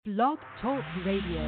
Blog Talk Radio.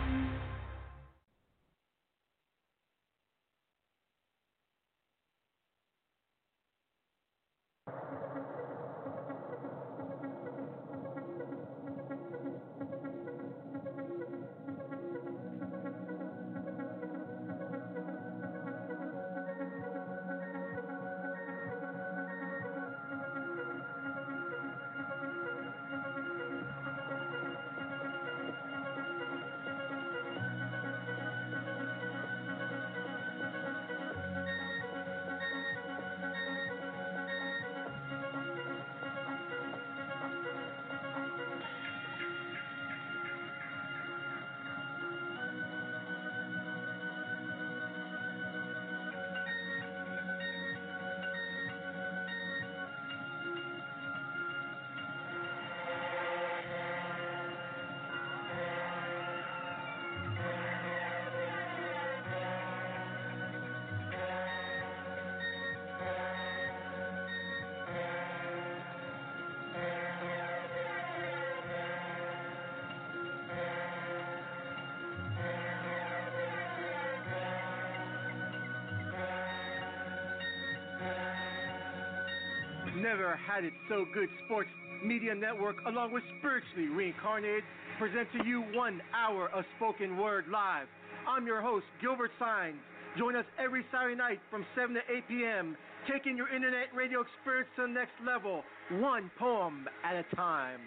Never Had It So Good Sports Media Network, along with Spiritually Reincarnated, present to you 1 hour of spoken word live. I'm your host, Gilbert Sines. Join us every Saturday night from 7 to 8 p.m., taking your internet radio experience to the next level, one poem at a time.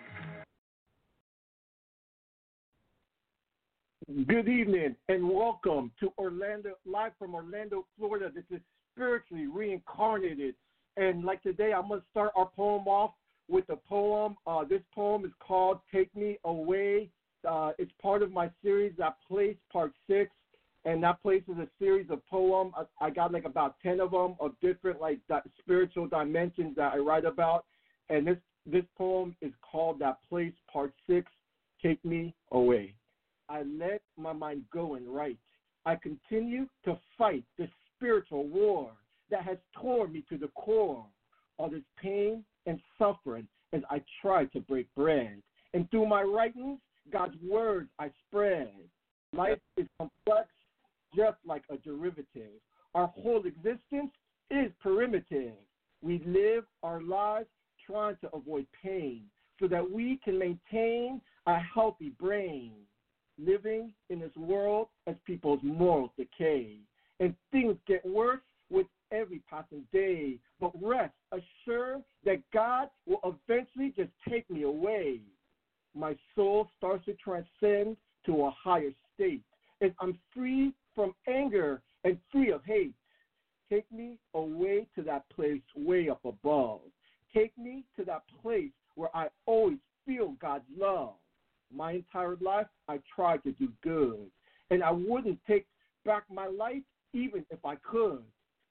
Good evening and welcome to Orlando, live from Orlando, Florida. This is Spiritually Reincarnated. And like today, I'm going to start our poem off with a poem. This poem is called Take Me Away. It's part of my series, That Place, Part 6. And That Place is a series of poems. I got like about 10 of them of different like spiritual dimensions that I write about. And this poem is called That Place, Part 6, Take Me Away. I let my mind go and write. I continue to fight this spiritual war that has torn me to the core. All this pain and suffering as I try to break bread. And through my writings, God's words I spread. Life is complex, just like a derivative. Our whole existence is primitive. We live our lives trying to avoid pain so that we can maintain a healthy brain. Living in this world as people's morals decay. And things get worse with every passing day, but rest assured that God will eventually just take me away. My soul starts to transcend to a higher state, and I'm free from anger and free of hate. Take me away to that place way up above. Take me to that place where I always feel God's love. My entire life, I tried to do good, and I wouldn't take back my life even if I could.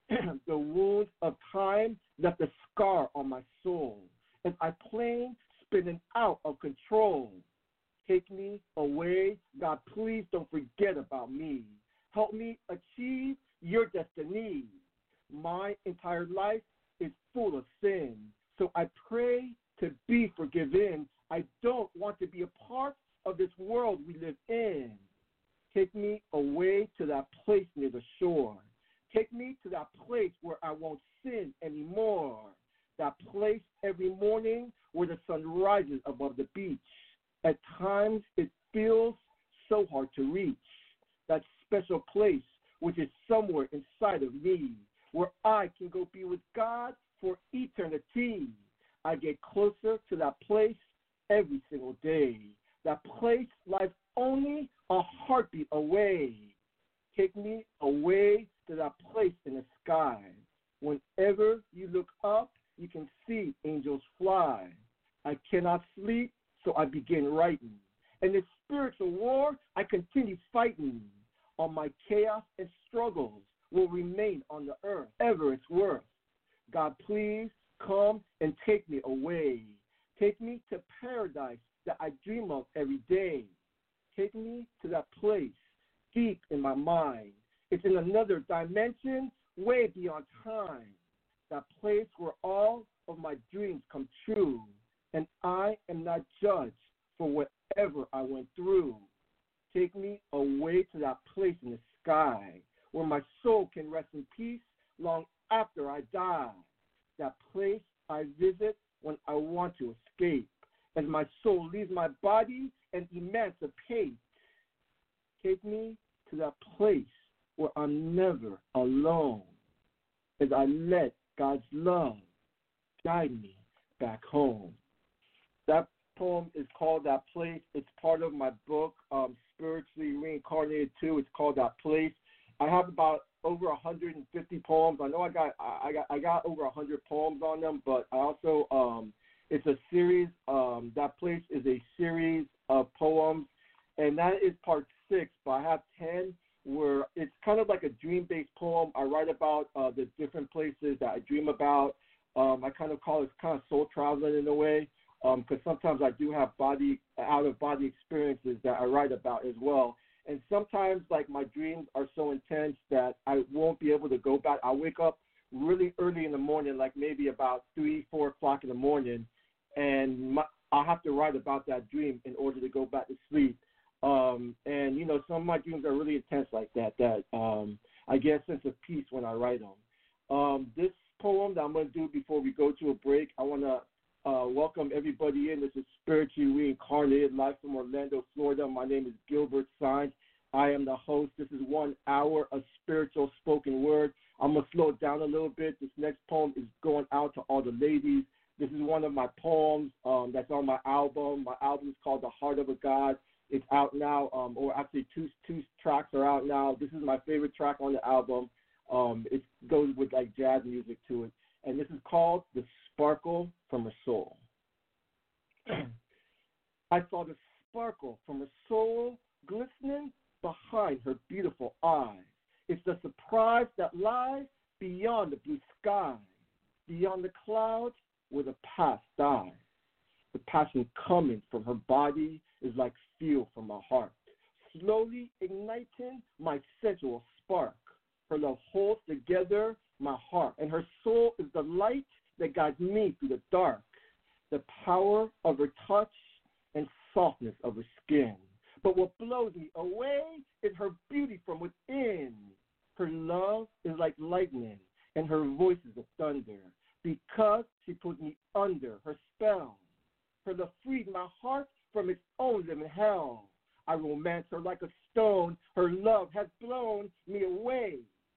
The wounds of time left a scar on my soul, and I plain spinning out of control. Take me away, God, please don't forget about me. Help me achieve your destiny. My entire life is full of sin, so I pray to be forgiven. I don't want to be a part of this world we live in. Take me away to that place near the shore. Take me to that place where I won't sin anymore. That place every morning where the sun rises above the beach. At times it feels so hard to reach. That special place which is somewhere inside of me where I can go be with God for eternity. I get closer to that place every single day. That place lies only a heartbeat away. Take me away to that place in the sky. Whenever you look up, you can see angels fly. I cannot sleep, so I begin writing. In this spiritual war, I continue fighting. All my chaos and struggles will remain on the earth, ever its worth. God, please come and take me away. Take me to paradise that I dream of every day. Take me to that place deep in my mind. It's in another dimension, way beyond time. That place where all of my dreams come true. And I am not judged for what whatever I went through. Take me away to that place in the sky where my soul can rest in peace long after I die. That place I visit when I want to escape, as my soul leaves my body and emancipate. Take me to that place where I'm never alone, as I let God's love guide me back home. That poem is called That Place. It's part of my book, Spiritually Reincarnated 2. It's called That Place. I have about over 150 poems. I know I got over 100 poems on them, but I also it's a series. That Place is a series of poems, and that is part 6. But I have 10 where it's kind of like a dream-based poem. I write about the different places that I dream about. I kind of call it kind of soul traveling in a way, because sometimes I do have out-of-body experiences that I write about as well. And sometimes, like, my dreams are so intense that I won't be able to go back. I'll wake up really early in the morning, like maybe about 3, 4 o'clock in the morning, and I'll have to write about that dream in order to go back to sleep. And, you know, some of my dreams are really intense like that I get a sense of peace when I write them. This poem that I'm going to do before we go to a break, I want to welcome everybody in. This is Spiritually Reincarnated, live from Orlando, Florida. My name is Gilbert Saenz. I am the host. This is 1 hour of spiritual spoken word. I'm going to slow it down a little bit. This next poem is going out to all the ladies. This is one of my poems that's on my album. My album is called The Heart of a God. It's out now, or actually two tracks are out now. This is my favorite track on the album. It goes with like jazz music to it. And this is called The Sparkle from Her Soul. I saw the sparkle from her soul glistening behind her beautiful eyes. It's the surprise that lies beyond the blue sky, beyond the clouds where the past dies. The passion coming from her body is like fuel from my heart, slowly igniting my sensual spark. Her love holds together my heart, and her soul is the light that guides me through the dark. The power of her touch and softness of her skin. But what blows me away is her beauty from within. Her love is like lightning, and her voice is a thunder, because she put me under her spell. Her love freed my heart from its own living hell. I romance her like a stone. Her love has blown me away.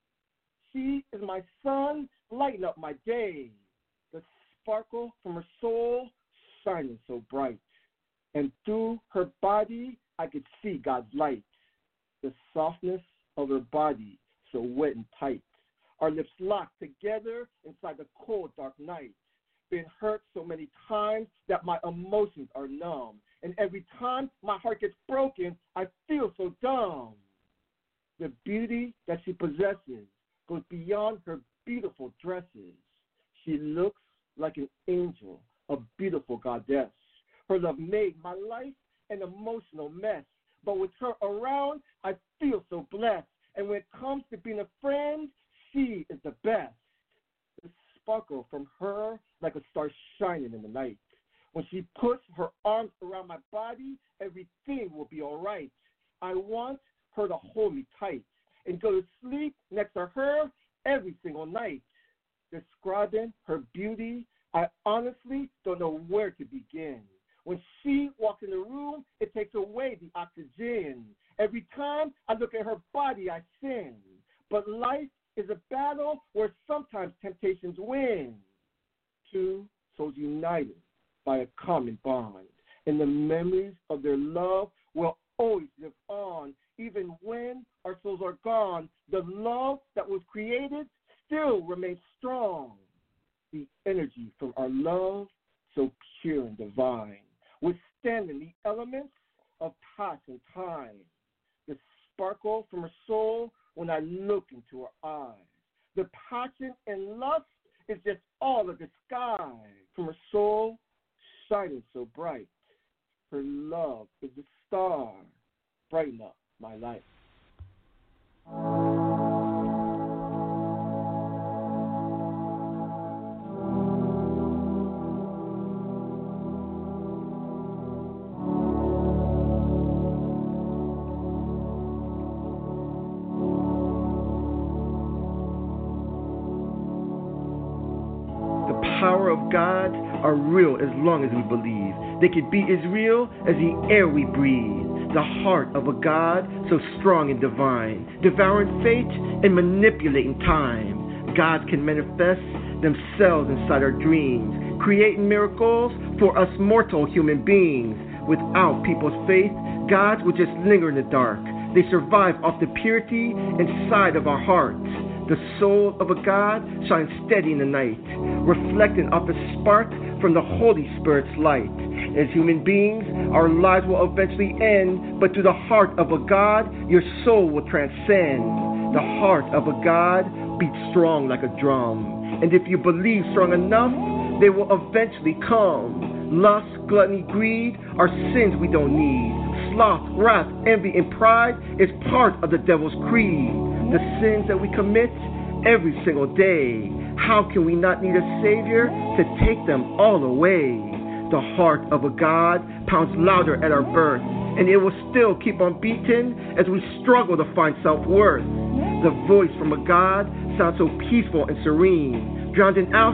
She is my sun, lighting up my day. The sparkle from her soul shining so bright. And through her body, I could see God's light. The softness of her body so wet and tight. Our lips locked together inside the cold, dark night. Been hurt so many times that my emotions are numb. And every time my heart gets broken, I feel so dumb. The beauty that she possesses goes beyond her beautiful dresses. She looks like an angel, a beautiful goddess. Her love made my life an emotional mess. But with her around, I feel so blessed. And when it comes to being a friend, she is the best. The sparkle from her like a star shining in the night. When she puts her arms around my body, everything will be all right. I want her to hold me tight and go to sleep next to her every single night. Describing her beauty, I honestly don't know where to begin. When she walks in the room, it takes away the oxygen. Every time I look at her body, I sin. But life is a battle where sometimes temptations win. Two souls united by a common bond, and the memories of their love will always live on. Even when our souls are gone, the love that was created still remains strong. The energy from our love, so pure and divine, withstanding the elements of past and time. The sparkle from her soul when I look into her eyes. The passion and lust is just all of the sky. From her soul, shining so bright. Her love is the star, brighten up my life. power of God are real as long as we believe. They could be as real as the air we breathe. The heart of a God so strong and divine, devouring fate and manipulating time. God can manifest themselves inside our dreams, creating miracles for us mortal human beings. Without people's faith, gods would just linger in the dark. They survive off the purity inside of our hearts. The soul of a God shines steady in the night, reflecting off a spark from the Holy Spirit's light. As human beings, our lives will eventually end, but through the heart of a God, your soul will transcend. The heart of a God beats strong like a drum, and if you believe strong enough, they will eventually come. Lust, gluttony, greed are sins we don't need. Sloth, wrath, envy, and pride is part of the devil's creed. The sins that we commit every single day. How can we not need a Savior to take them all away? The heart of a God pounds louder at our birth, and it will still keep on beating as we struggle to find self-worth. The voice from a God sounds so peaceful and serene, drowning out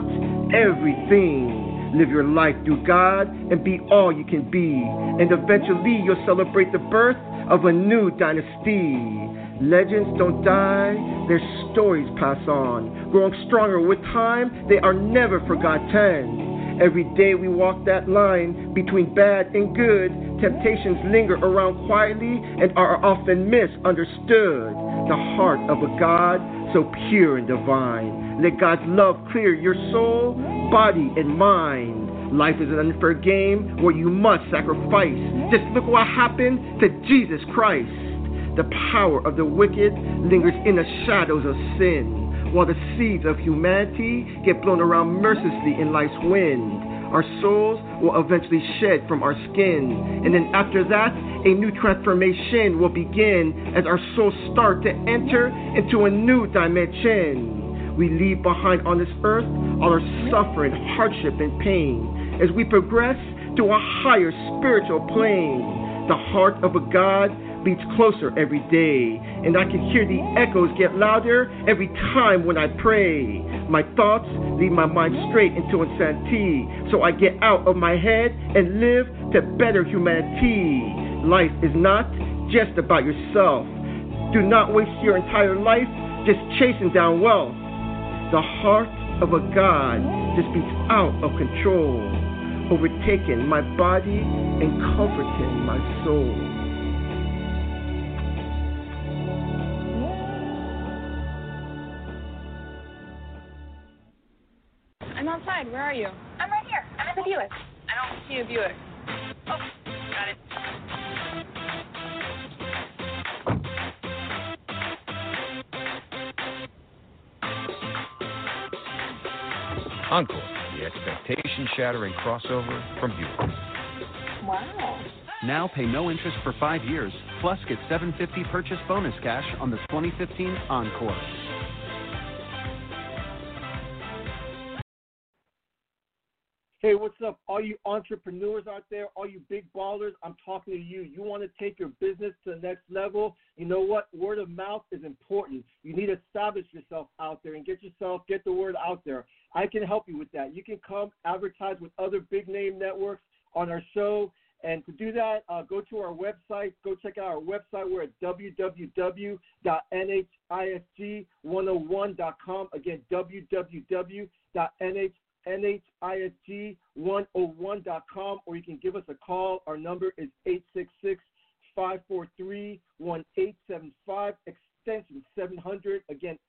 everything. Live your life through God and be all you can be, and eventually you'll celebrate the birth of a new dynasty. Legends don't die, their stories pass on. Growing stronger with time, they are never forgotten. Every day we walk that line between bad and good. Temptations linger around quietly and are often misunderstood. The heart of a God so pure and divine. Let God's love clear your soul, body, and mind. Life is an unfair game where you must sacrifice. Just look what happened to Jesus Christ. The power of the wicked lingers in the shadows of sin, while the seeds of humanity get blown around mercilessly in life's wind. Our souls will eventually shed from our skin, and then after that, a new transformation will begin as our souls start to enter into a new dimension. We leave behind on this earth all our suffering, hardship, and pain as we progress to a higher spiritual plane. The heart of a God beats closer every day, and I can hear the echoes get louder every time when I pray. My thoughts lead my mind straight into insanity, so I get out of my head and live to better humanity. Life is not just about yourself. Do not waste your entire life just chasing down wealth. The heart of a God just beats out of control, overtaking my body and comforting my soul. I'm outside. Where are you? I'm right here. I'm at the Buick. I don't see a Buick. Oh, got it. Encore, the expectation-shattering crossover from Buick. Wow. Now pay no interest for 5 years, plus get $750 purchase bonus cash on the 2015 Encore. Hey, what's up, all you entrepreneurs out there, all you big ballers? I'm talking to you. You want to take your business to the next level? You know what? Word of mouth is important. You need to establish yourself out there and get the word out there. I can help you with that. You can come advertise with other big name networks on our show. And to do that, go to our website. Go check out our website. We're at www.nhisg101.com. Again, www.nhisg101.com, or you can give us a call. Our number is 866-543-1875, extension 700. Again,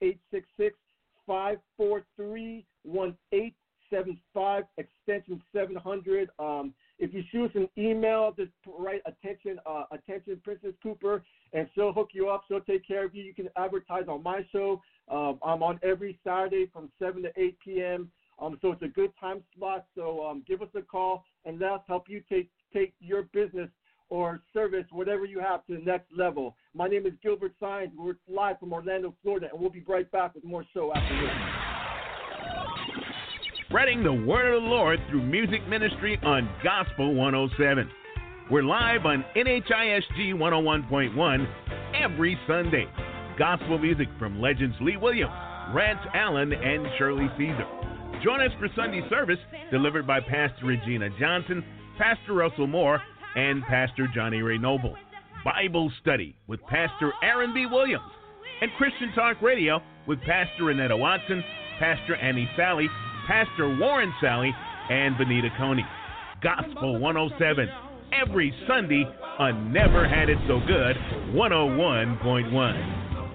866-543-1875, extension 700. If you shoot us an email, just write attention Princess Cooper, and she'll hook you up. She'll take care of you. You can advertise on my show. I'm on every Saturday from 7 to 8 p.m., so it's a good time slot. So give us a call, and let us help you take your business or service, whatever you have, to the next level. My name is Gilbert Sines. We're live from Orlando, Florida, and we'll be right back with more show after this. Spreading the word of the Lord through music ministry on Gospel 107. We're live on NHISG 101.1 every Sunday. Gospel music from legends Lee Williams, Rance Allen, and Shirley Caesar. Join us for Sunday service delivered by Pastor Regina Johnson, Pastor Russell Moore, and Pastor Johnny Ray Noble. Bible study with Pastor Aaron B. Williams, and Christian Talk Radio with Pastor Renetta Watson, Pastor Annie Sally, Pastor Warren Sally, and Benita Coney. Gospel 107, every Sunday on Never Had It So Good 101.1.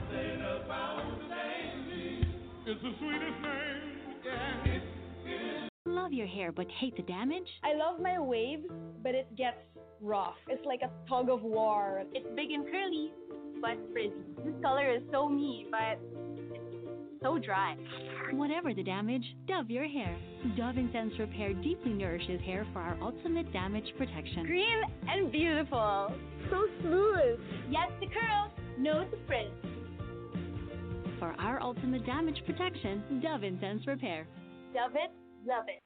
Love your hair but hate the damage? I love my waves, but it gets rough. It's like a tug of war. It's big and curly, but frizzy. This color is so me, but so dry. Whatever the damage, Dove your hair. Dove Intense Repair deeply nourishes hair for our ultimate damage protection. Green and beautiful. So smooth. Yes to curls, no to frizz. For our ultimate damage protection, Dove Intense Repair. Dove it, love it.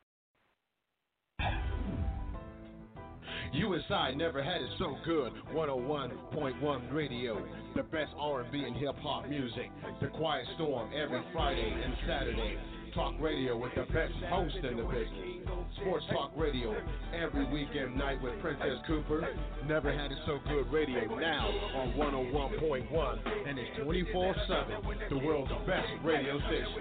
USI Never Had It So Good 101.1 Radio. The best R&B and hip-hop music. The Quiet Storm every Friday and Saturday. Talk radio with the best host in the business. Sports Talk Radio every weekend night with Princess Cooper. Never Had It So Good Radio now on 101.1, and it's 24/7. The world's best radio station.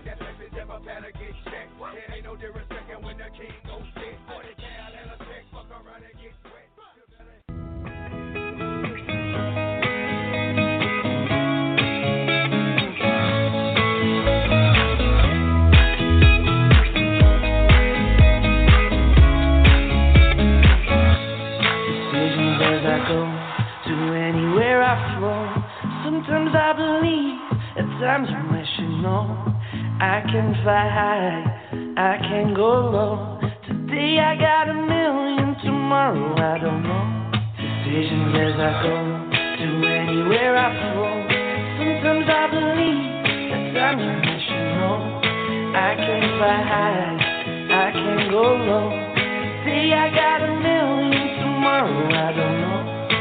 Sometimes I believe, at times I wish you know. I can fly high, I can go low. Today I got 1,000,000, tomorrow I don't know. Decisions as I go, to anywhere I flow. Sometimes I believe, at times I wish you know. I can fly high, I can go low. Today I got 1,000,000, tomorrow I don't know.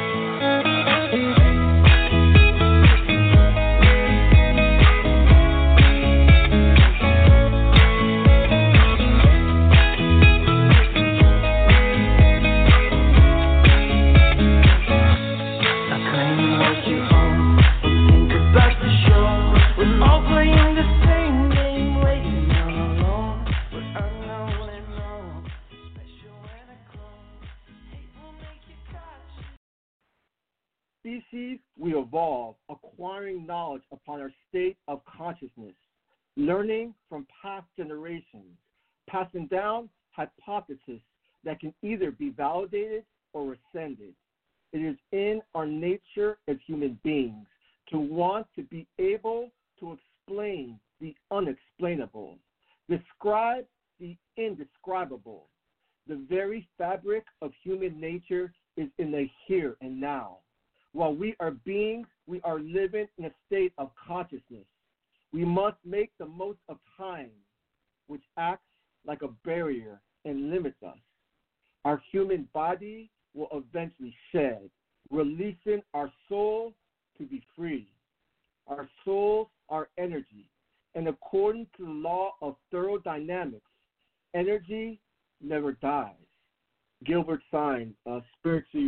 Species, we evolve, acquiring knowledge upon our state of consciousness, learning from past generations, passing down hypotheses that can either be validated or rescinded. It is in our nature as human beings to want to be able to explain the unexplainable, describe the indescribable. The very fabric of human nature is in the here and now. While we are beings, we are living in a state of consciousness. We must make the most of time, which acts like a barrier and limits us. Our human body will eventually shed, releasing our soul to be free. Our souls are energy, and according to the law of thermodynamics, energy never dies. Gilbert Syme, spiritually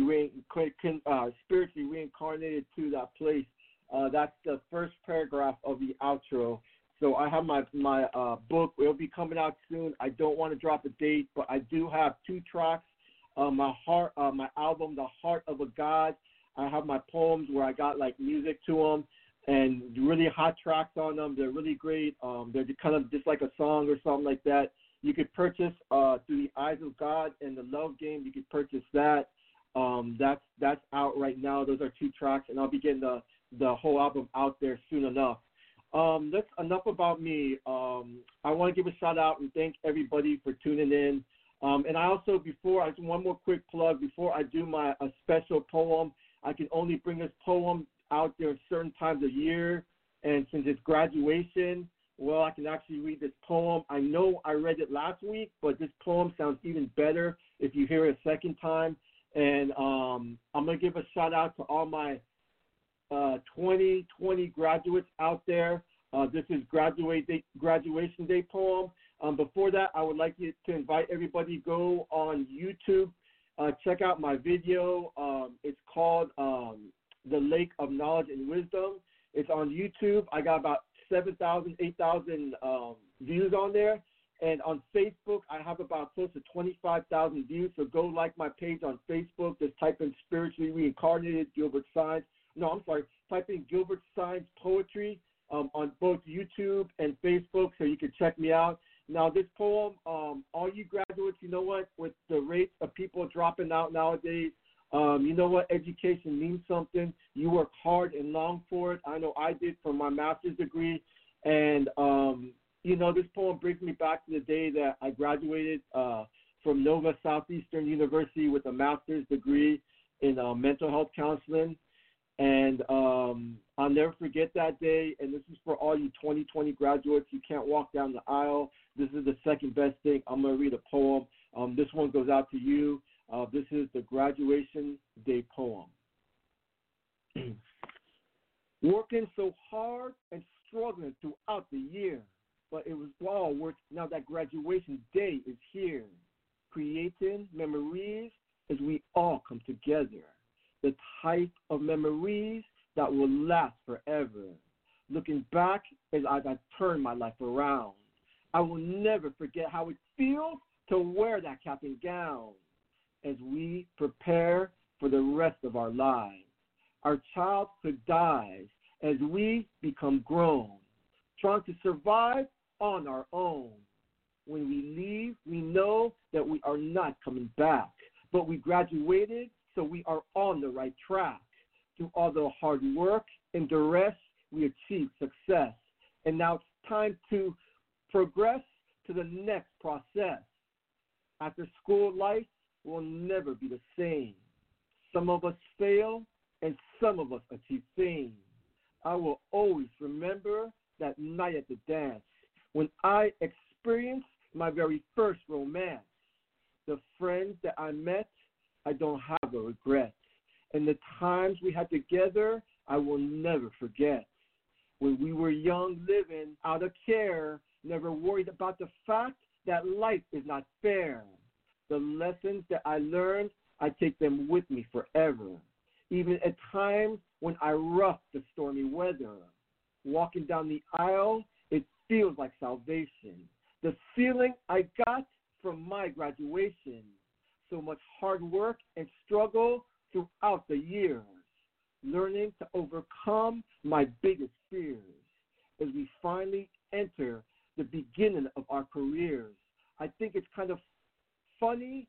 reincarnated to that place. That's the first paragraph of the outro. So I have my book. It'll be coming out soon. I don't want to drop a date, but I do have 2 tracks. My album, The Heart of a God. I have my poems where I got like music to them and really hot tracks on them. They're really great. They're kind of just like a song or something like that. You could purchase Through the Eyes of God and The Love Game. You could purchase that. That's out right now. Those are 2 tracks, and I'll be getting the whole album out there soon enough. That's enough about me. I want to give a shout out and thank everybody for tuning in. And I also, one more quick plug, before I do a special poem, I can only bring this poem out there at certain times of year. And since it's graduation, well, I can actually read this poem. I know I read it last week, but this poem sounds even better if you hear it a second time. And I'm going to give a shout out to all my 2020 graduates out there. This is graduation day poem. Before that, I would like you to invite everybody to go on YouTube, check out my video. It's called The Lake of Knowledge and Wisdom. It's on YouTube. I got about 7,000, 8,000 views on there. And on Facebook, I have about close to 25,000 views. So go like my page on Facebook. Just type in Spiritually Reincarnated Gilbert Sines. No, I'm sorry. Type in Gilbert Sines Poetry on both YouTube and Facebook so you can check me out. Now, this poem, all you graduates, you know what? With the rate of people dropping out nowadays, you know what? Education means something. You work hard and long for it. I know I did for my master's degree. And, you know, this poem brings me back to the day that I graduated from Nova Southeastern University with a master's degree in mental health counseling. And I'll never forget that day. And this is for all you 2020 graduates. You can't walk down the aisle. This is the second best thing. I'm going to read a poem. This one goes out to you. This is the graduation day poem. Working so hard and struggling throughout the year, but it was all worth. Now that graduation day is here, creating memories as we all come together. The type of memories that will last forever. Looking back as I turn my life around, I will never forget how it feels to wear that cap and gown as we prepare for the rest of our lives. Our childhood dies as we become grown, trying to survive on our own. When we leave, we know that we are not coming back, but we graduated, so we are on the right track. Through all the hard work and duress, we achieved success. And now it's time to progress to the next process. After school life will never be the same. Some of us fail and some of us achieve fame. I will always remember that night at the dance when I experienced my very first romance. The friends that I met, I don't have a regret. And the times we had together, I will never forget. When we were young, living out of care, never worried about the fact that life is not fair. The lessons that I learned, I take them with me forever. Even at times when I rough the stormy weather. Walking down the aisle, it feels like salvation. The feeling I got from my graduation. So much hard work and struggle throughout the years. Learning to overcome my biggest fears as we finally enter the beginning of our careers. I think it's kind of funny.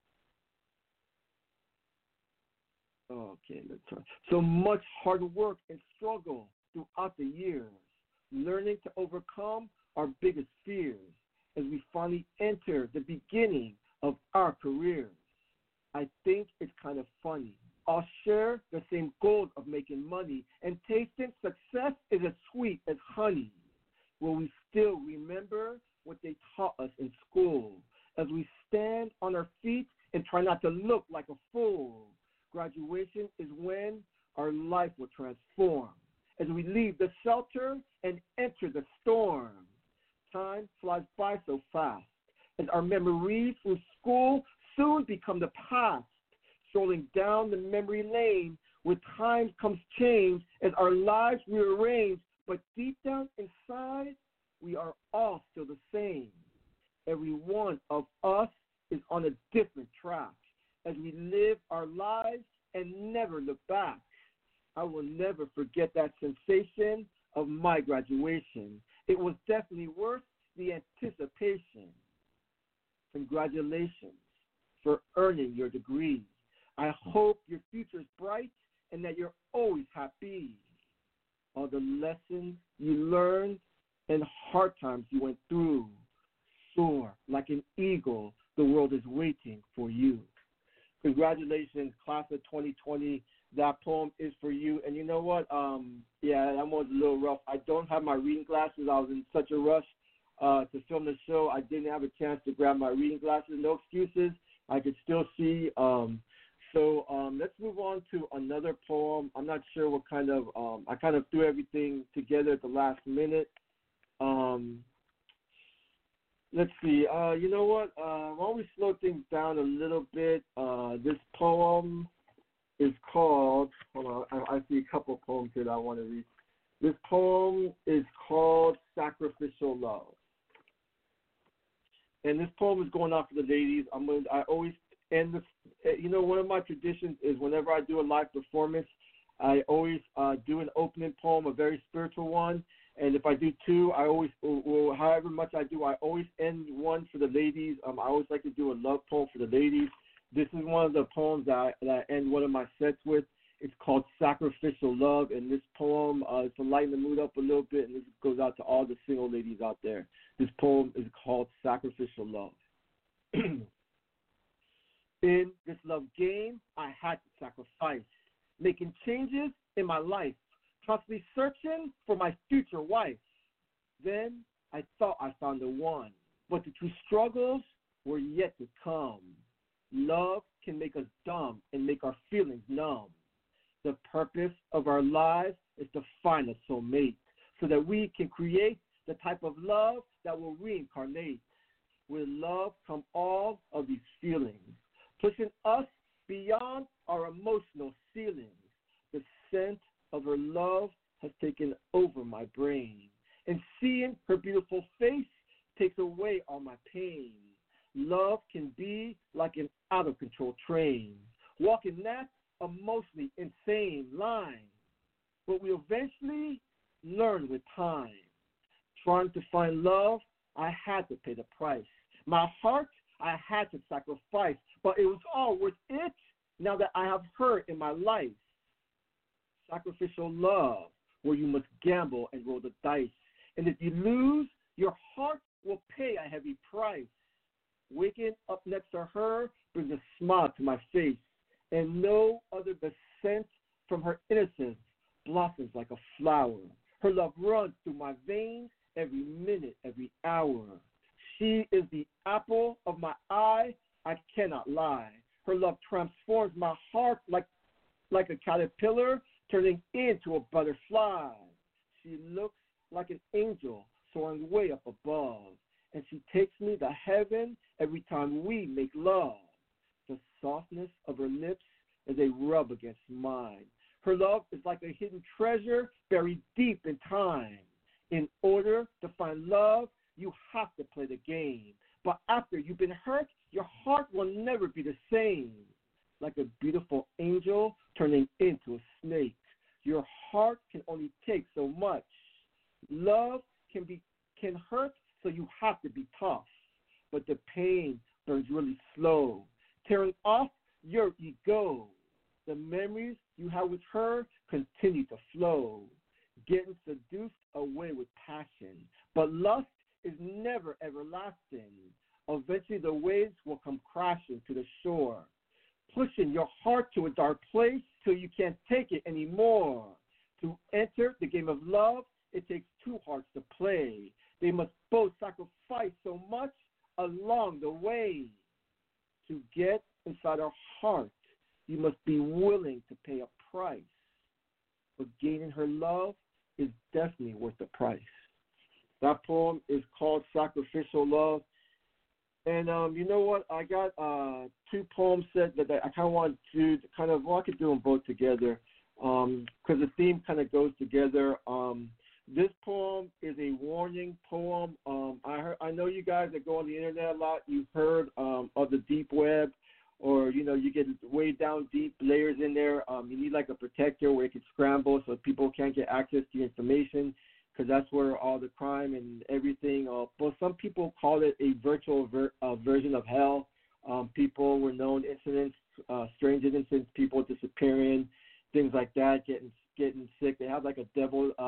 Okay, let's try. So much hard work and struggle throughout the years, learning to overcome our biggest fears as we finally enter the beginning of our careers. I think it's kind of funny. I'll share the same goals of making money, and tasting success is as sweet as honey. Will we still remember what they taught us in school as we stand on our feet and try not to look like a fool? Graduation is when our life will transform as we leave the shelter and enter the storm. Time flies by so fast as our memories from school soon become the past. Strolling down the memory lane with time comes change as our lives rearrange, but deep down inside, we are all still the same. Every one of us is on a different track as we live our lives and never look back. I will never forget that sensation of my graduation. It was definitely worth the anticipation. Congratulations for earning your degree. I hope your future is bright and that you're always happy. All the lessons you learned and hard times you went through. Soar like an eagle, the world is waiting for you. Congratulations, class of 2020. That poem is for you. And you know what? Yeah, that was a little rough. I don't have my reading glasses. I was in such a rush to film the show. I didn't have a chance to grab my reading glasses. No excuses. I could still see. So let's move on to another poem. I'm not sure what kind of I kind of threw everything together at the last minute. Let's see. You know what? Why don't we slow things down a little bit? This poem is called. Hold on. I see a couple poems here that I want to read. This poem is called "Sacrificial Love," and this poem is going out for the ladies. I always end this. You know, one of my traditions is whenever I do a live performance, I always do an opening poem, a very spiritual one. And if I do two, I always, however much I do, I always end one for the ladies. I always like to do a love poem for the ladies. This is one of the poems that I end one of my sets with. It's called Sacrificial Love. And this poem is to lighten the mood up a little bit, and this goes out to all the single ladies out there. This poem is called Sacrificial Love. In this love game, I had to sacrifice, making changes in my life, constantly searching for my future wife. Then I thought I found the one, but the true struggles were yet to come. Love can make us dumb and make our feelings numb. The purpose of our lives is to find a soulmate so that we can create the type of love that will reincarnate. With love come all of these feelings, pushing us beyond our emotional ceilings. The scent of her love has taken over my brain, and seeing her beautiful face takes away all my pain. Love can be like an out-of-control train, walking that emotionally insane line, but we eventually learn with time. Trying to find love, I had to pay the price. My heart, I had to sacrifice, but it was all worth it now that I have her in my life. Sacrificial love, where you must gamble and roll the dice. And if you lose, your heart will pay a heavy price. Waking up next to her brings a smile to my face, and no other but scent from her innocence blossoms like a flower. Her love runs through my veins every minute, every hour. She is the apple of my eye, I cannot lie. Her love transforms my heart like a caterpillar, turning into a butterfly. She looks like an angel soaring way up above, and she takes me to heaven every time we make love. The softness of her lips as they rub against mine. Her love is like a hidden treasure buried deep in time. In order to find love, you have to play the game. But after you've been hurt, your heart will never be the same. Like a beautiful angel turning into a snake. Your heart can only take so much. Love can hurt, so you have to be tough. But the pain burns really slow, tearing off your ego. The memories you have with her continue to flow, getting seduced away with passion. But lust is never everlasting. Eventually the waves will come crashing to the shore, pushing your heart to a dark place till you can't take it anymore. To enter the game of love, it takes two hearts to play. They must both sacrifice so much along the way. To get inside our heart, you must be willing to pay a price. But gaining her love is definitely worth the price. That poem is called Sacrificial Love. And you know what? I got two poems set that I kind of want to I could do them both together because the theme kind of goes together. This poem is a warning poem. I know you guys that go on the internet a lot. You've heard of the deep web, or you get way down deep layers in there. You need like a protector where it can scramble so people can't get access to your information, because that's where all the crime and everything. But some people call it a virtual version of hell. People were known incidents, strange incidents, people disappearing, things like that, getting sick. They have like a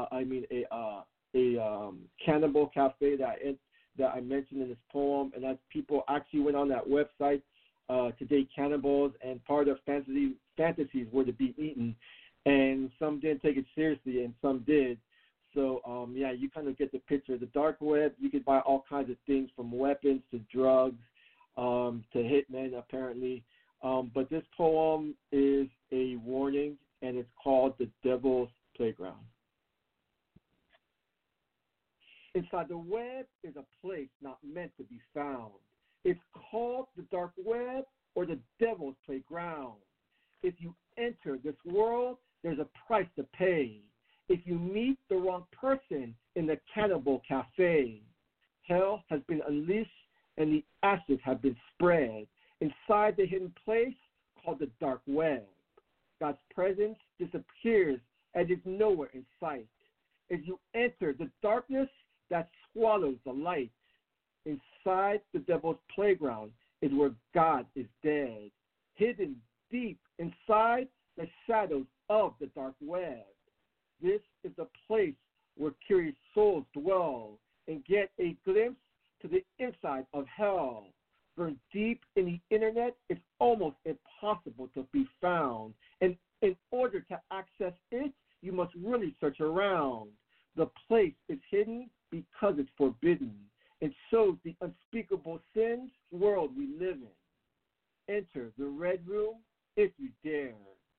cannibal cafe that I mentioned in this poem, and that people actually went on that website to date cannibals, and part of fantasies were to be eaten, and some didn't take it seriously, and some did. So, you kind of get the picture. The dark web, you could buy all kinds of things from weapons to drugs to hitmen, apparently. But this poem is a warning, and it's called The Devil's Playground. Inside the web is a place not meant to be found. It's called the dark web or the devil's playground. If you enter this world, there's a price to pay. If you meet the wrong person in the cannibal cafe, hell has been unleashed and the ashes have been spread inside the hidden place called the dark web. God's presence disappears and is nowhere in sight. As you enter the darkness that swallows the light, inside the devil's playground is where God is dead, hidden deep inside the shadows of the dark web. This is the place where curious souls dwell and get a glimpse to the inside of hell. Burned deep in the internet, it's almost impossible to be found. And in order to access it, you must really search around. The place is hidden because it's forbidden and shows the unspeakable sins world we live in. Enter the red room if you dare.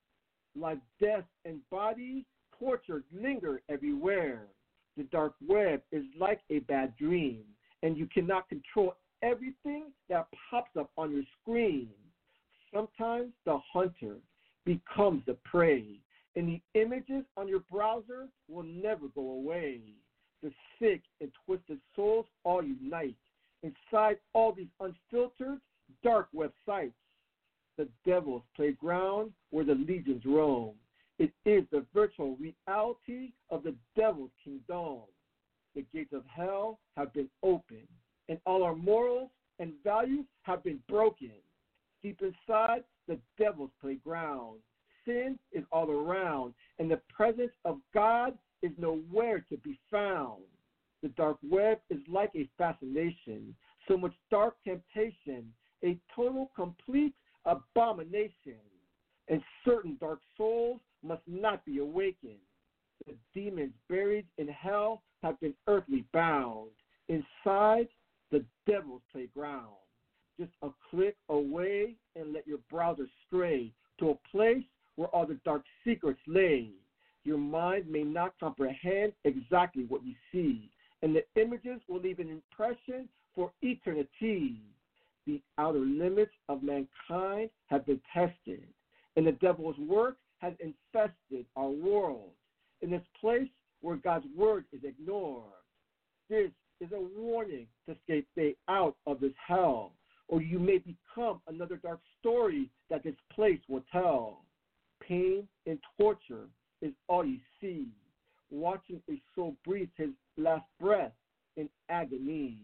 Life, death, and body torture linger everywhere. The dark web is like a bad dream, and you cannot control everything that pops up on your screen. Sometimes the hunter becomes the prey, and the images on your browser will never go away. The sick and twisted souls all unite inside all these unfiltered dark websites. The devil's playground where the legions roam. It is the virtual reality of the devil's kingdom. The gates of hell have been opened, and all our morals and values have been broken. Deep inside the devil's playground, sin is all around, and the presence of God is nowhere to be found. The dark web is like a fascination, so much dark temptation, a total, complete abomination. And certain dark souls must not be awakened. The demons buried in hell have been earthly bound inside the devil's playground. Just a click away and let your browser stray to a place where all the dark secrets lay. Your mind may not comprehend exactly what you see, and the images will leave an impression for eternity. The outer limits of mankind have been tested, and the devil's work has infested our world. In this place where God's word is ignored, this is a warning to stay out of this hell, or you may become another dark story that this place will tell. Pain and torture is all you see, watching a soul breathe his last breath in agony.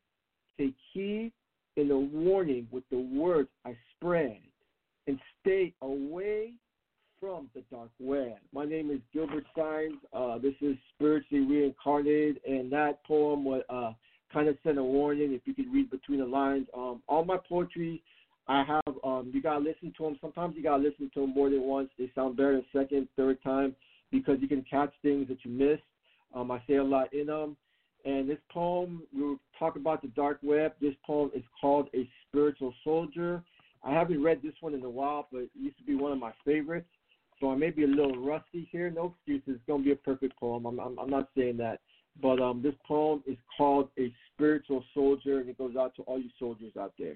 Take heed in the warning with the words I spread, and stay away from the dark web. My name is Gilbert Sines. This is Spiritually Reincarnated, and that poem would kind of send a warning if you could read between the lines. All my poetry, I have, you got to listen to them. Sometimes you got to listen to them more than once. They sound better the second, third time because you can catch things that you missed. I say a lot in them. And this poem, we'll talk about the dark web. This poem is called A Spiritual Soldier. I haven't read this one in a while, but it used to be one of my favorites. So I may be a little rusty here. No excuses. It's going to be a perfect poem. I'm not saying that. But this poem is called A Spiritual Soldier, and it goes out to all you soldiers out there.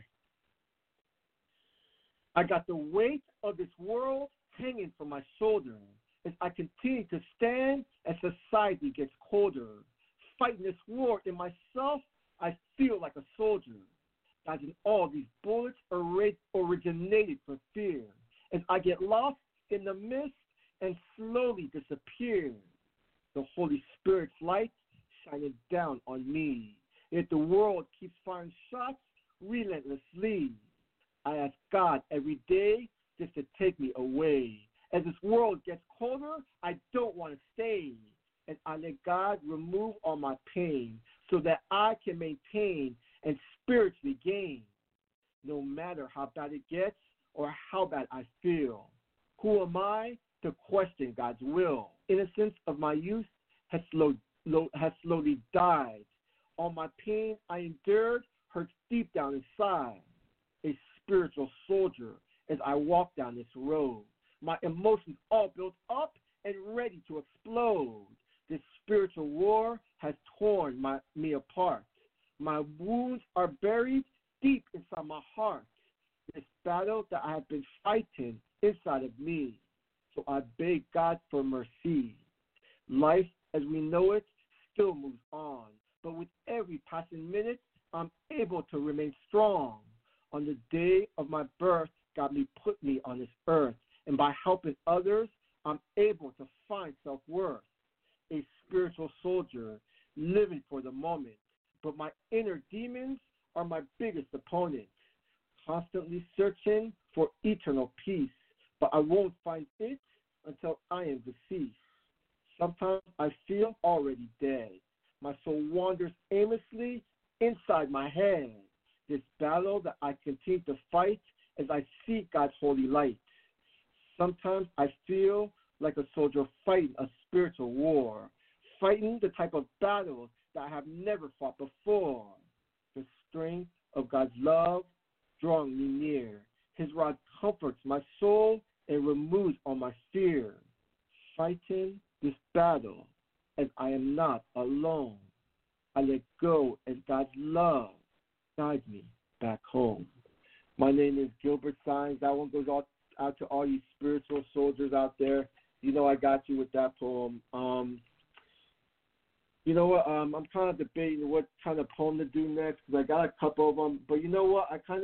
I got the weight of this world hanging from my shoulder as I continue to stand as society gets colder. Fighting this war in myself, I feel like a soldier. Dodging all these bullets originated from fear. As I get lost in the mist and slowly disappear, the Holy Spirit's light shining down on me. Yet the world keeps firing shots relentlessly. I ask God every day just to take me away. As this world gets colder, I don't want to stay. And I let God remove all my pain so that I can maintain and spiritually gain. No matter how bad it gets or how bad I feel, who am I to question God's will? Innocence of my youth has slowly died. All my pain I endured hurts deep down inside. A spiritual soldier as I walk down this road. My emotions all built up and ready to explode. This spiritual war has torn me apart. My wounds are buried deep inside my heart. This battle that I have been fighting inside of me. So I beg God for mercy. Life as we know it still moves on. But with every passing minute, I'm able to remain strong. On the day of my birth, God put me on this earth. And by helping others, I'm able to find self-worth. A spiritual soldier living for the moment. But my inner demons are my biggest opponents. Constantly searching for eternal peace. But I won't find it until I am deceased. Sometimes I feel already dead. My soul wanders aimlessly inside my head. This battle that I continue to fight as I seek God's holy light. Sometimes I feel like a soldier fighting a spiritual war, fighting the type of battles that I have never fought before. The strength of God's love drawing me near. His rod comforts my soul and removes all my fear. Fighting this battle as I am not alone. I let go as God's love guides me back home. My name is Gilbert Sines. That one goes out to all you spiritual soldiers out there. You know I got you with that poem. You know what? I'm kind of debating what kind of poem to do next because I got a couple of them. But you know what? I think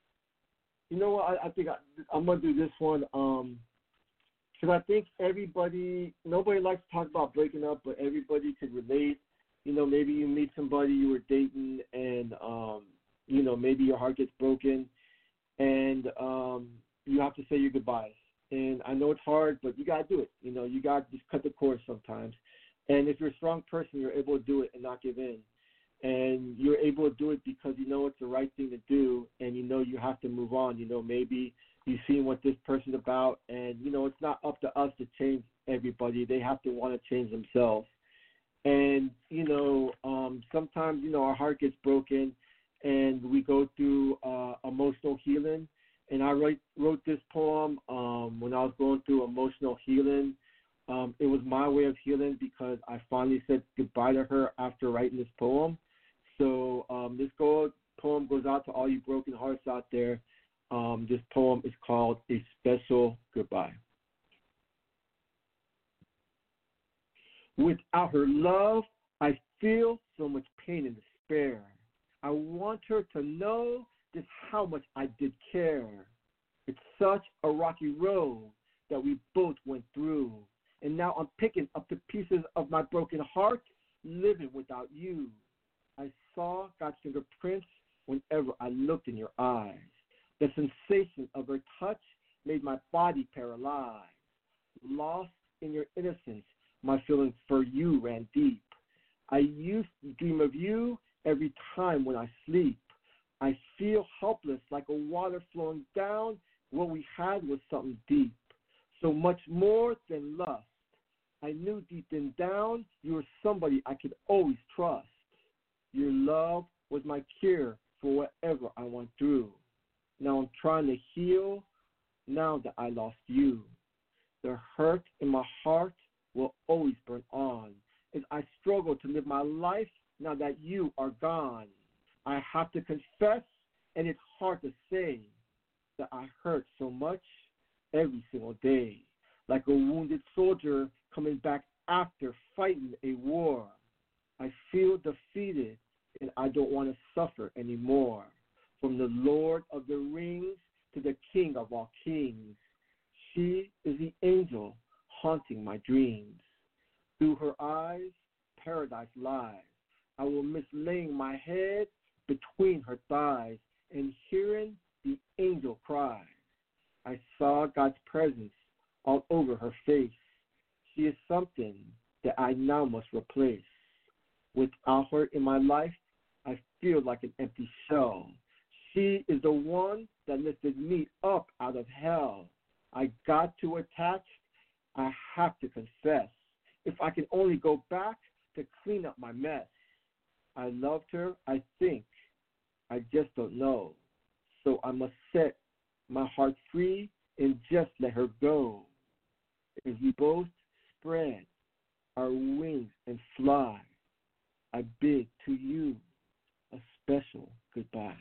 I'm going to do this one because I think nobody likes to talk about breaking up, but everybody could relate. You know, maybe you meet somebody you were dating and, you know, maybe your heart gets broken and you have to say your goodbyes. And I know it's hard, but you got to do it. You know, you got to just cut the cord sometimes. And if you're a strong person, you're able to do it and not give in. And you're able to do it because you know it's the right thing to do and you know you have to move on. You know, maybe you've seen what this person's about and, you know, it's not up to us to change everybody. They have to want to change themselves. And, you know, sometimes, you know, our heart gets broken and we go through emotional healing. And I wrote this poem when I was going through emotional healing. It was my way of healing because I finally said goodbye to her after writing this poem. So this poem goes out to all you broken hearts out there. This poem is called A Special Goodbye. Without her love, I feel so much pain and despair. I want her to know just how much I did care. It's such a rocky road that we both went through. And now I'm picking up the pieces of my broken heart, living without you. I saw God's fingerprints whenever I looked in your eyes. The sensation of her touch made my body paralyzed. Lost in your innocence, my feelings for you ran deep. I used to dream of you every time when I sleep. I feel helpless like a water flowing down. What we had was something deep, so much more than lust. I knew deep down you were somebody I could always trust. Your love was my cure for whatever I went through. Now I'm trying to heal now that I lost you. The hurt in my heart will always burn on as I struggle to live my life now that you are gone. I have to confess, and it's hard to say, that I hurt so much every single day, like a wounded soldier coming back after fighting a war. I feel defeated, and I don't want to suffer anymore. From the Lord of the Rings to the King of all kings, she is the angel haunting my dreams. Through her eyes, paradise lies. I will miss laying my head between her thighs and hearing the angel cry. I saw God's presence all over her face. She is something that I now must replace. Without her in my life, I feel like an empty shell. She is the one that lifted me up out of hell. I got too attached. I have to confess. If I can only go back to clean up my mess. I loved her, I think. I just don't know. So I must set my heart free and just let her go. As we both spread our wings and fly. I bid to you a special goodbye.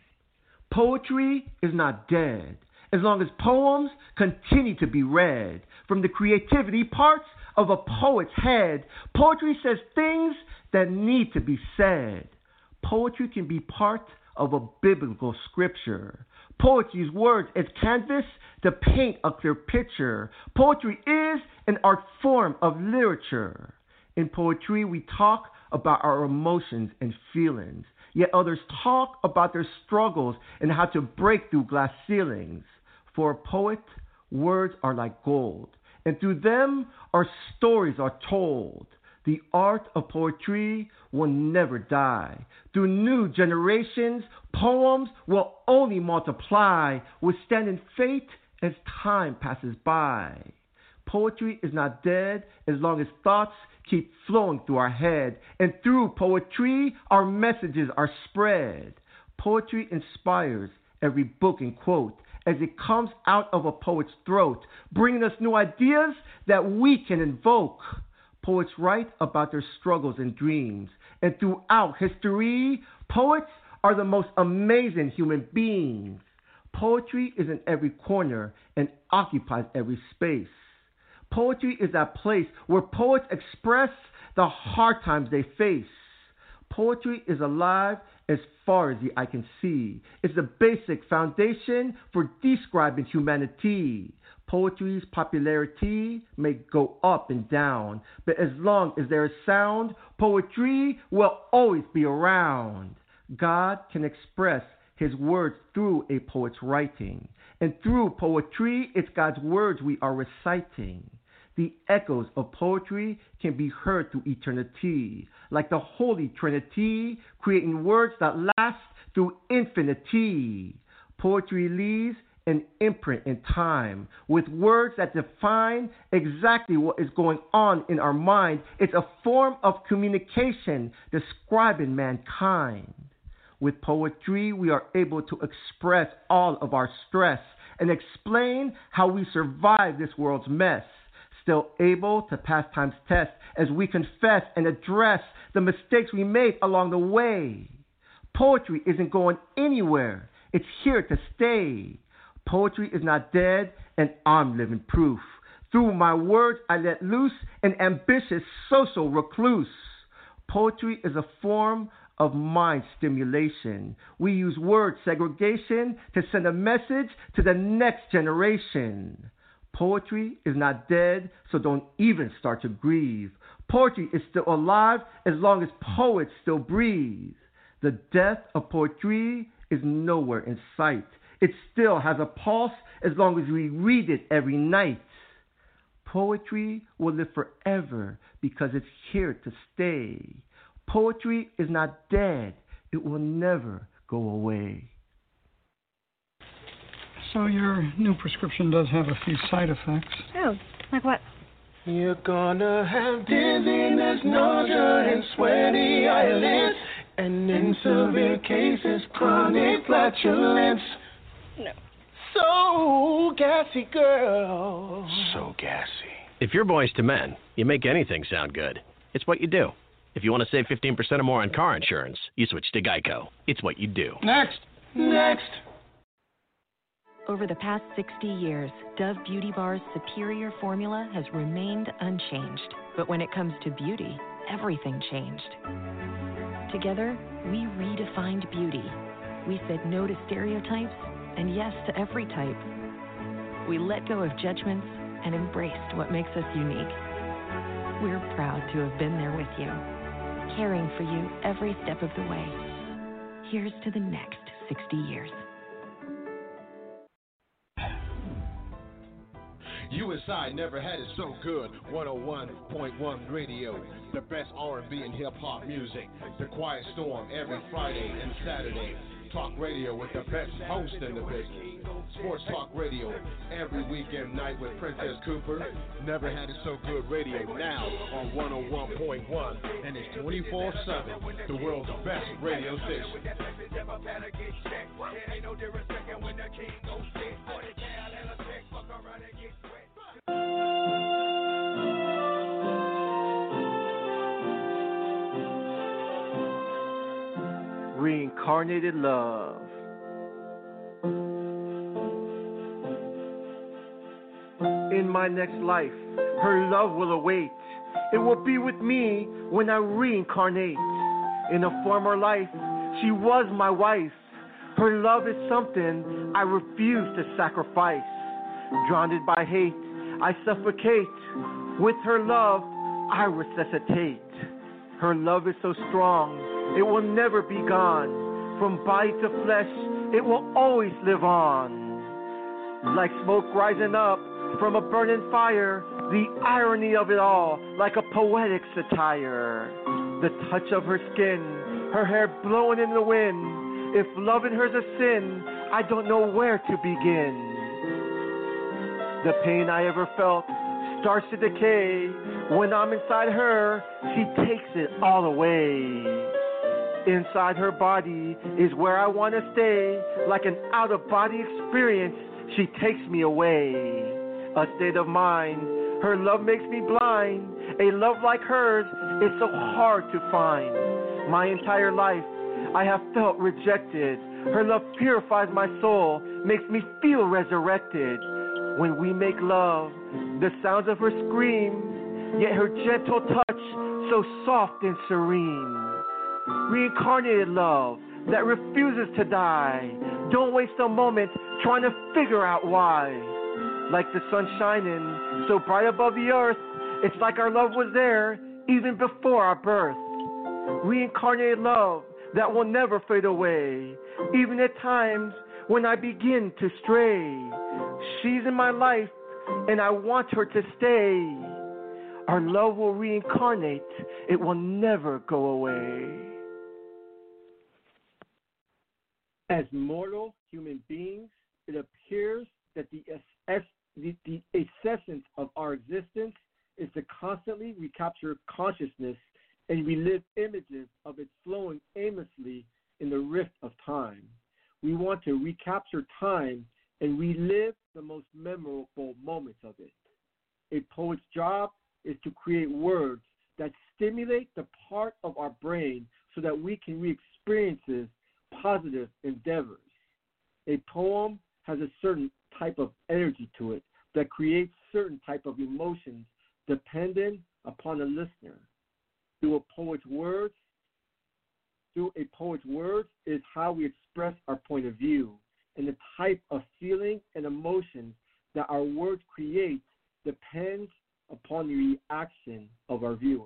Poetry is not dead as long as poems continue to be read. From the creativity parts of a poet's head, poetry says things that need to be said. Poetry can be part of a biblical scripture. Poets use words as canvas to paint a clear picture. Poetry is an art form of literature. In poetry, we talk about our emotions and feelings, yet others talk about their struggles and how to break through glass ceilings. For a poet, words are like gold, and through them our stories are told. The art of poetry will never die. Through new generations, poems will only multiply, withstanding fate as time passes by. Poetry is not dead as long as thoughts keep flowing through our head, and through poetry our messages are spread. Poetry inspires every book and quote as it comes out of a poet's throat, bringing us new ideas that we can invoke. Poets write about their struggles and dreams, and throughout history, poets are the most amazing human beings. Poetry is in every corner and occupies every space. Poetry is that place where poets express the hard times they face. Poetry is alive as far as the eye can see. It's the basic foundation for describing humanity. Poetry's popularity may go up and down, but as long as there is sound, poetry will always be around. God can express his words through a poet's writing, and through poetry, it's God's words we are reciting. The echoes of poetry can be heard through eternity, like the Holy Trinity, creating words that last through infinity. Poetry leaves an imprint in time, with words that define exactly what is going on in our mind. It's a form of communication describing mankind. With poetry, we are able to express all of our stress and explain how we survive this world's mess. Still able to pass time's test as we confess and address the mistakes we made along the way. Poetry isn't going anywhere. It's here to stay. Poetry is not dead, and I'm living proof. Through my words, I let loose an ambitious social recluse. Poetry is a form of mind stimulation. We use word segregation to send a message to the next generation. Poetry is not dead, so don't even start to grieve. Poetry is still alive as long as poets still breathe. The death of poetry is nowhere in sight. It still has a pulse as long as we read it every night. Poetry will live forever because it's here to stay. Poetry is not dead. It will never go away. So your new prescription does have a few side effects. Oh, like what? You're gonna have dizziness, nausea, and sweaty eyelids, and in severe cases, chronic flatulence. No. So gassy, girl. So gassy. If you're Boys to Men, you make anything sound good. It's what you do. If you want to save 15% or more on car insurance, you switch to Geico. It's what you do. Next. Over the past 60 years, Dove Beauty Bar's superior formula has remained unchanged. But when it comes to beauty, everything changed. Together, we redefined beauty. We said no to stereotypes and yes to every type. We let go of judgments and embraced what makes us unique. We're proud to have been there with you, caring for you every step of the way. Here's to the next 60 years. USI never had it so good. 101.1 radio, the best R&B and hip hop music. The Quiet Storm every Friday and Saturday. Talk radio with the best host in the business. Sports Talk Radio every weekend night with Princess Cooper. Never had it so good radio now on 101.1, and it's 24/7. The world's best radio station. Reincarnated Love. In my next life, her love will await. It will be with me when I reincarnate. In a former life, she was my wife. Her love is something I refuse to sacrifice. Drowned by hate, I suffocate. With her love, I resuscitate. Her love is so strong, it will never be gone. From body to flesh, it will always live on. Like smoke rising up from a burning fire, the irony of it all, like a poetic satire. The touch of her skin, her hair blowing in the wind. If loving her's a sin, I don't know where to begin. The pain I ever felt starts to decay. When I'm inside her, she takes it all away. Inside her body is where I want to stay. Like an out-of-body experience, she takes me away. A state of mind, her love makes me blind. A love like hers is so hard to find. My entire life, I have felt rejected. Her love purifies my soul, makes me feel resurrected. When we make love, the sounds of her scream, yet her gentle touch, so soft and serene. Reincarnated love that refuses to die. Don't waste a moment trying to figure out why. Like the sun shining so bright above the earth, it's like our love was there even before our birth. Reincarnated love that will never fade away, even at times when I begin to stray. She's in my life and I want her to stay. Our love will reincarnate, it will never go away. As mortal human beings, it appears that the essence of our existence is to constantly recapture consciousness and relive images of it flowing aimlessly in the rift of time. We want to recapture time and relive the most memorable moments of it. A poet's job is to create words that stimulate the part of our brain so that we can re-experience positive endeavors. A poem has a certain type of energy to it that creates certain type of emotions dependent upon the listener. Through a poet's words is how we express our point of view, and the type of feeling and emotions that our words create depends upon the reaction of our viewers.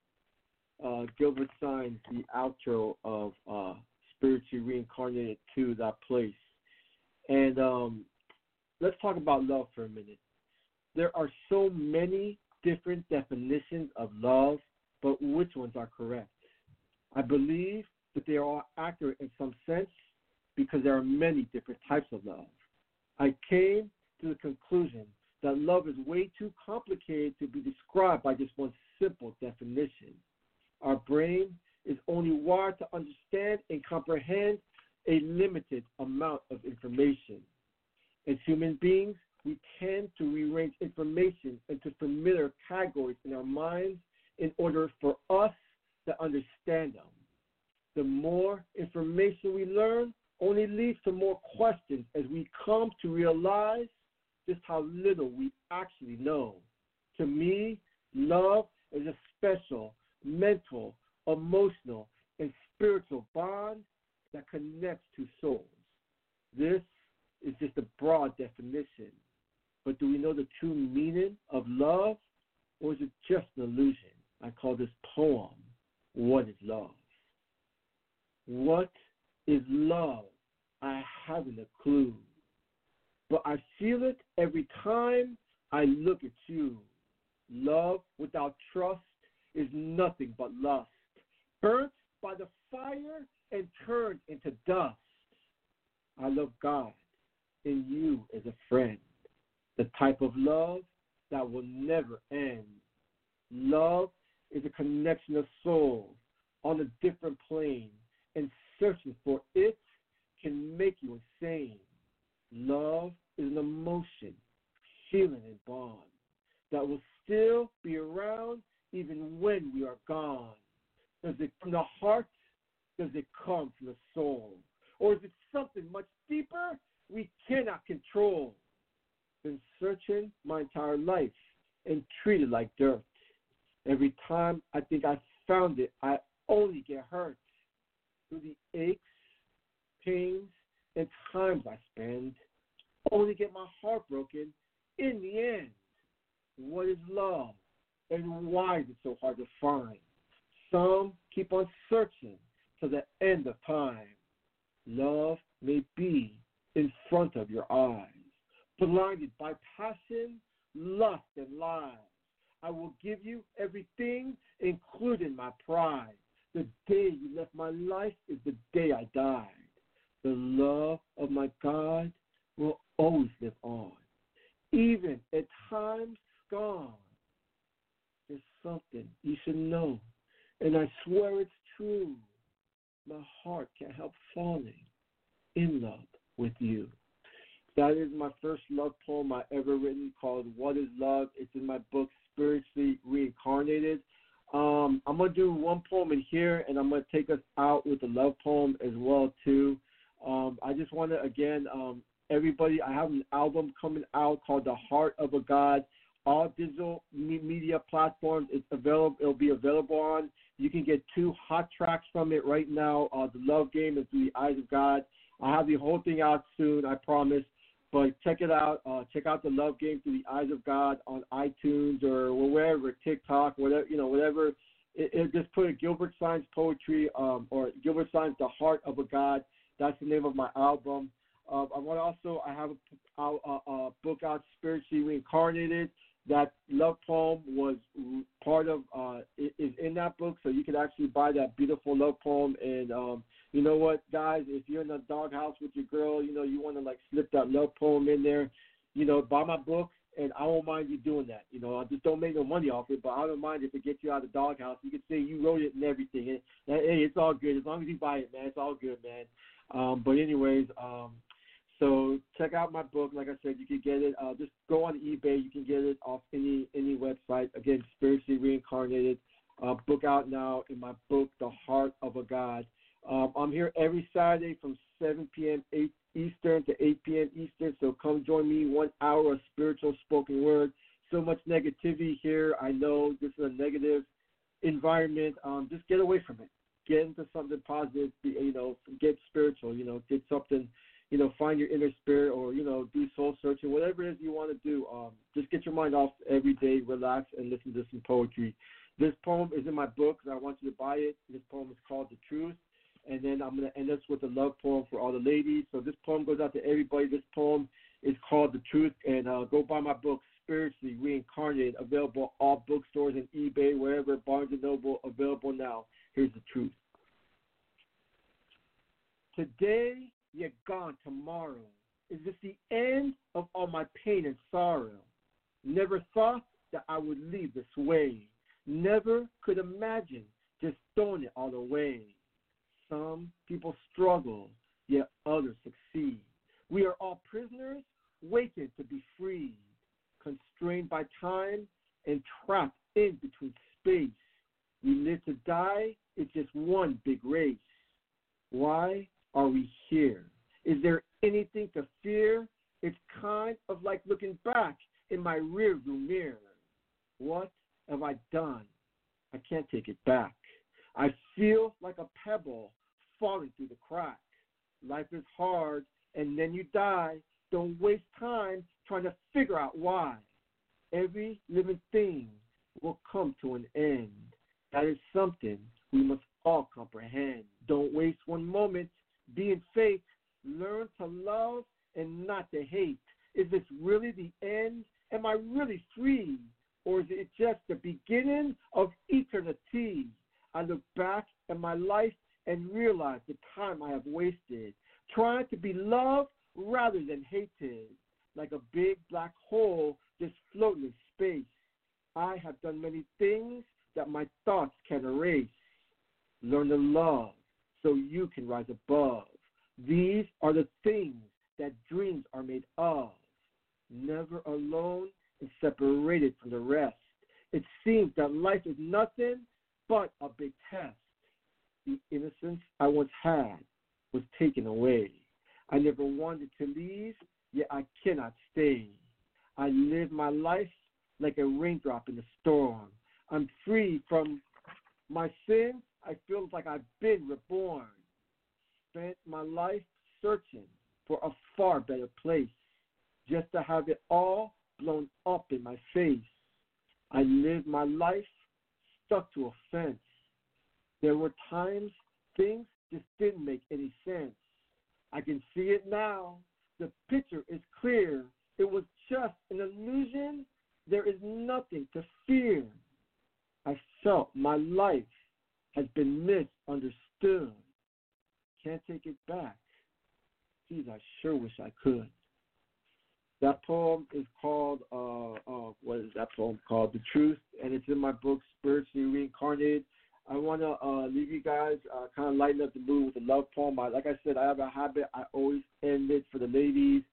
Gilbert signs the outro of Spiritually Reincarnated to that place. And let's talk about love for a minute. There are so many different definitions of love, but which ones are correct? I believe that they are all accurate in some sense because there are many different types of love. I came to the conclusion that love is way too complicated to be described by just one simple definition. Our brain is only wired to understand and comprehend a limited amount of information. As human beings, we tend to rearrange information into familiar categories in our minds in order for us to understand them. The more information we learn only leads to more questions as we come to realize just how little we actually know. To me, love is a special mental, emotional, and spiritual bond that connects two souls. This is just a broad definition. But do we know the true meaning of love, or is it just an illusion? I call this poem, What is Love? What is love? I haven't a clue. But I feel it every time I look at you. Love without trust is nothing but lust, burnt by the fire and turned into dust. I love God and you as a friend, the type of love that will never end. Love is a connection of souls on a different plane, and searching for it can make you insane. Love is an emotion, feeling, and bond that will still be around even when we are gone. Does it from the heart does it come from the soul? Or is it something much deeper we cannot control? Been searching my entire life and treated like dirt. Every time I think I found it, I only get hurt. Through the aches, pains, and times I spend, only get my heart broken in the end. What is love, and why is it so hard to find? Some keep on searching to the end of time. Love may be in front of your eyes, blinded by passion, lust, and lies. I will give you everything, including my pride. The day you left my life is the day I died. The love of my God will always live on, even at times gone. There's something you should know, and I swear it's true. My heart can't help falling in love with you. That is my first love poem I ever written, called What is Love? It's in my book, Spiritually Reincarnated. I'm going to do one poem in here, and I'm going to take us out with a love poem as well, too. I just want to, again, everybody, I have an album coming out called The Heart of a God. All digital media platforms, it's available. It'll be available on. You can get 2 hot tracks from it right now, The Love Game and Through the Eyes of God. I'll have the whole thing out soon, I promise. But check it out. Check out The Love Game Through the Eyes of God on iTunes or wherever, TikTok, whatever. It just put Gilbert Sines Poetry or Gilbert Sines The Heart of a God. That's the name of my album. I have a book out, Spiritually Reincarnated. That love poem was part of is in that book, so you can actually buy that beautiful love poem. And you know what, guys, if you're in a doghouse with your girl, you want to slip that love poem in there, buy my book, and I won't mind you doing that. I just don't make no money off it, but I don't mind if it gets you out of the doghouse. You can say you wrote it and everything. And, hey, it's all good as long as you buy it, man. It's all good, man. But anyways. So check out my book. Like I said, you can get it. Just go on eBay. You can get it off any website. Again, Spiritually Reincarnated. Book out now in my book, The Heart of a God. I'm here every Saturday from 7 p.m. Eastern to 8 p.m. Eastern. So come join me. 1 hour of spiritual spoken word. So much negativity here. I know this is a negative environment. Just get away from it. Get into something positive. Get spiritual. Get something. Find your inner spirit, or, do soul searching, whatever it is you want to do. Just get your mind off every day, relax, and listen to some poetry. This poem is in my book, and I want you to buy it. This poem is called The Truth. And then I'm going to end this with a love poem for all the ladies. So this poem goes out to everybody. This poem is called The Truth. And go buy my book, Spiritually Reincarnated, available all bookstores and eBay, wherever, Barnes & Noble, available now. Here's the truth. Today, yet gone tomorrow. Is this the end of all my pain and sorrow? Never thought that I would leave this way. Never could imagine just throwing it all away. Some people struggle, yet others succeed. We are all prisoners, waiting to be freed, constrained by time and trapped in between space. We live to die, it's just one big race. Why are we here? Is there anything to fear? It's kind of like looking back in my rearview mirror. What have I done? I can't take it back. I feel like a pebble falling through the crack. Life is hard, and then you die. Don't waste time trying to figure out why. Every living thing will come to an end. That is something we must all comprehend. Don't waste one moment being fake. Learn to love and not to hate. Is this really the end? Am I really free? Or is it just the beginning of eternity? I look back at my life and realize the time I have wasted, trying to be loved rather than hated, like a big black hole just floating in space. I have done many things that my thoughts can erase. Learn to love so you can rise above. These are the things that dreams are made of. Never alone and separated from the rest. It seems that life is nothing but a big test. The innocence I once had was taken away. I never wanted to leave, yet I cannot stay. I live my life like a raindrop in a storm. I'm free from my sins. I feel like I've been reborn. Spent my life searching for a far better place, just to have it all blown up in my face. I lived my life stuck to a fence. There were times things just didn't make any sense. I can see it now. The picture is clear. It was just an illusion. There is nothing to fear. I felt my life has been misunderstood. Can't take it back. Geez, I sure wish I could. That poem is called, what is that poem called? The Truth, and it's in my book, Spiritually Reincarnated. I want to leave you guys kind of lighten up the mood with a love poem. Like I said, I have a habit. I always end it for the ladies.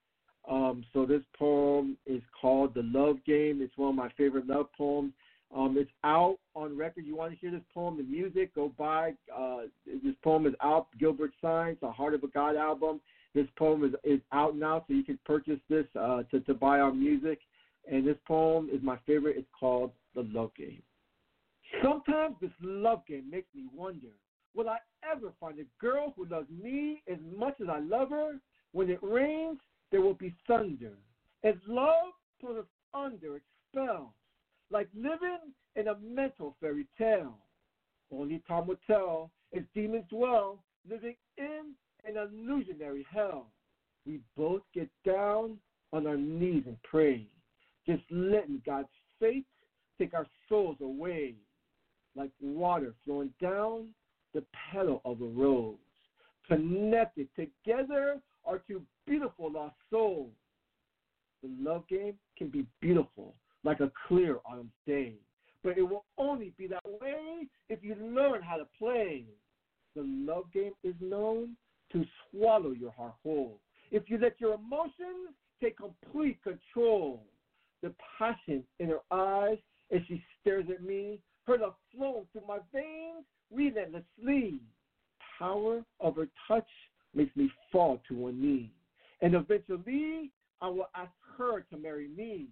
So this poem is called The Love Game. It's one of my favorite love poems. It's out on record. You want to hear this poem, the music, go buy. This poem is out, Gilbert Signs, the Heart of a God album. This poem is out now, so you can purchase this to buy our music. And this poem is my favorite. It's called The Love Game. Sometimes this love game makes me wonder, will I ever find a girl who loves me as much as I love her? When it rains, there will be thunder. As love pulls us under its spell, like living in a mental fairy tale. Only time will tell as demons dwell, living in an illusionary hell. We both get down on our knees and pray, just letting God's fate take our souls away, like water flowing down the petal of a rose. Connected together are two beautiful lost souls. The love game can be beautiful, like a clear autumn day, but it will only be that way if you learn how to play. The love game is known to swallow your heart whole. If you let your emotions take complete control, the passion in her eyes as she stares at me, her love flowing through my veins relentlessly. Power of her touch makes me fall to one knee, and eventually I will ask her to marry me.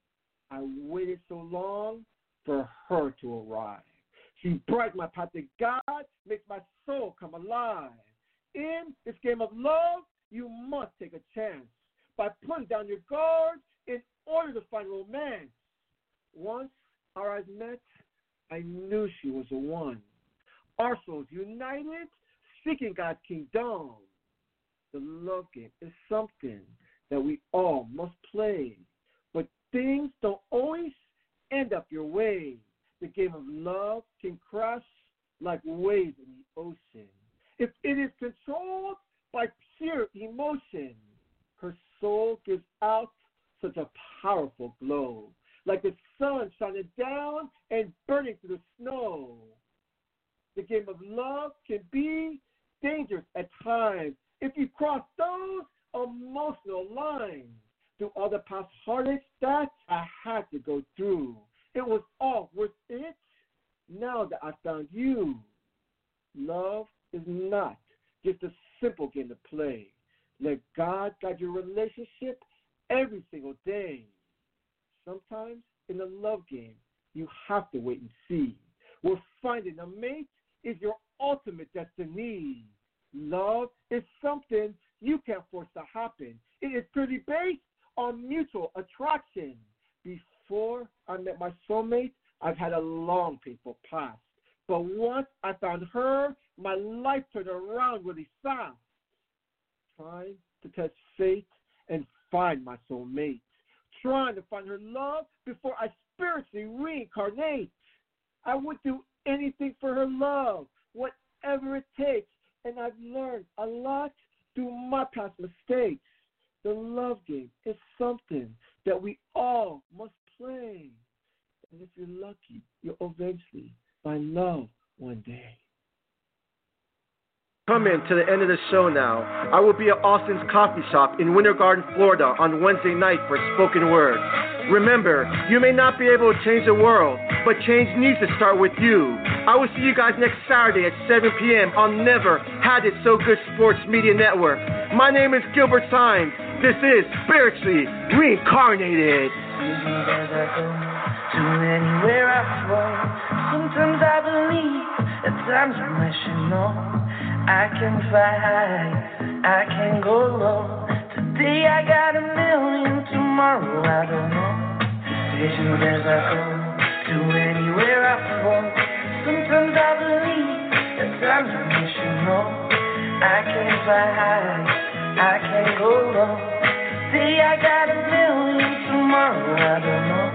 I waited so long for her to arrive. She brightened my path to God, makes my soul come alive. In this game of love, you must take a chance by putting down your guard in order to find romance. Once our eyes met, I knew she was the one. Our souls united, seeking God's kingdom. The love game is something that we all must play, but things don't always end up your way. The game of love can crash like waves in the ocean. If it is controlled by pure emotion, her soul gives out such a powerful glow, like the sun shining down and burning through the snow. The game of love can be dangerous at times if you cross those emotional lines. Through all the past heartaches that I had to go through, it was all worth it now that I found you. Love is not just a simple game to play. Let God guide your relationship every single day. Sometimes in the love game, you have to wait and see. Where finding a mate is your ultimate destiny. Love is something you can't force to happen. It is purely based on mutual attraction. Before I met my soulmate, I've had a long, painful past. But once I found her, my life turned around really fast. Trying to test fate and find my soulmate. Trying to find her love before I spiritually reincarnate. I would do anything for her love, whatever it takes. And I've learned a lot through my past mistakes. The love game is something that we all must play. And if you're lucky, you'll eventually find love one day. Coming to the end of the show now. I will be at Austin's Coffee Shop in Winter Garden, Florida on Wednesday night for spoken word. Remember, you may not be able to change the world, but change needs to start with you. I will see you guys next Saturday at 7 p.m. on Never Had It So Good Sports Media Network. My name is Gilbert Sines. This is Spiritually Reincarnated. To anywhere I fall, sometimes I believe, at times I wish you know. I can fly high, I can go low. Today I got 1,000,000, tomorrow I don't know. Visions as I go, to anywhere I fall. Sometimes I believe, at times I wish you know. I can fly high, I can go low. Today I got 1,000,000, tomorrow I don't know.